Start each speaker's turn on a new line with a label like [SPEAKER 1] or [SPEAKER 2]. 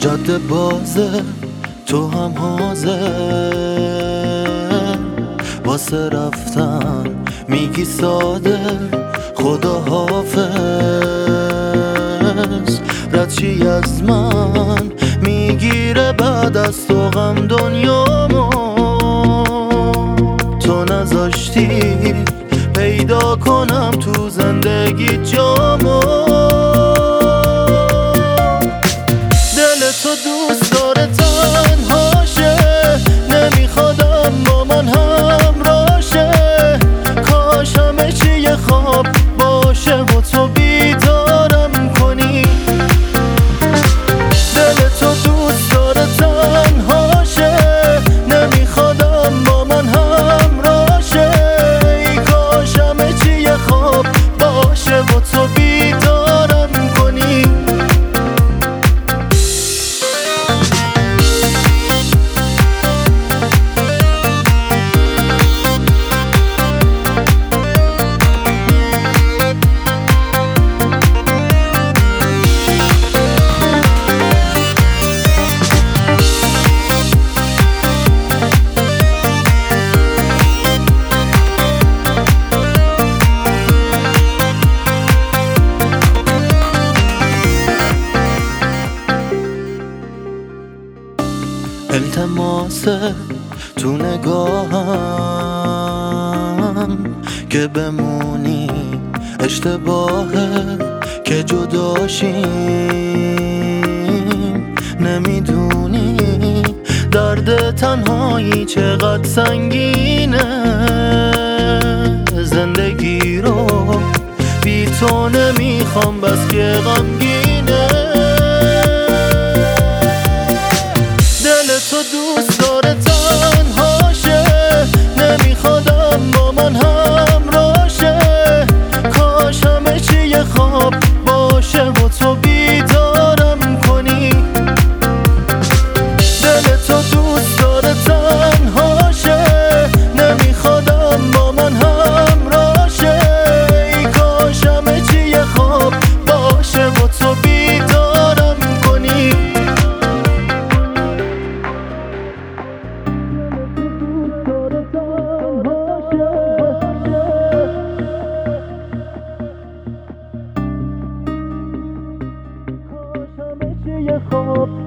[SPEAKER 1] جاده بازه تو هم حاضر واسه رفتن میگی ساده خدا حافظ ردچی از من میگیره بعد از تو غم دنیامو تو نذاشتی پیدا کنم تو زندگی جامو تو دوست داره تنهاشه نمیخوادم با من همراشه کاش همه چی یه خواب باشه و تو بیدارم کنی دل تو دوست داره تنهاشه نمیخوادم با من همراشه کاش همه چی یه خواب باشه و تو بیدارم کنی التماسه تو نگاهم که بمونی اشتباهه که جداشیم نمیدونی درد تنهایی چقدر سنگینه زندگی رو بی تو نمیخوام بس که غمگینه تو دوست داره تنهاشه نمیخوادم با من همراشه کاش همه چی یه خواب باشه و تو بیدارم کنی دل تو دوست داره تنهاشه نمیخوادم با من همراشه کاش همه چی یه خواب باشه و تو بیدارم کنی خوب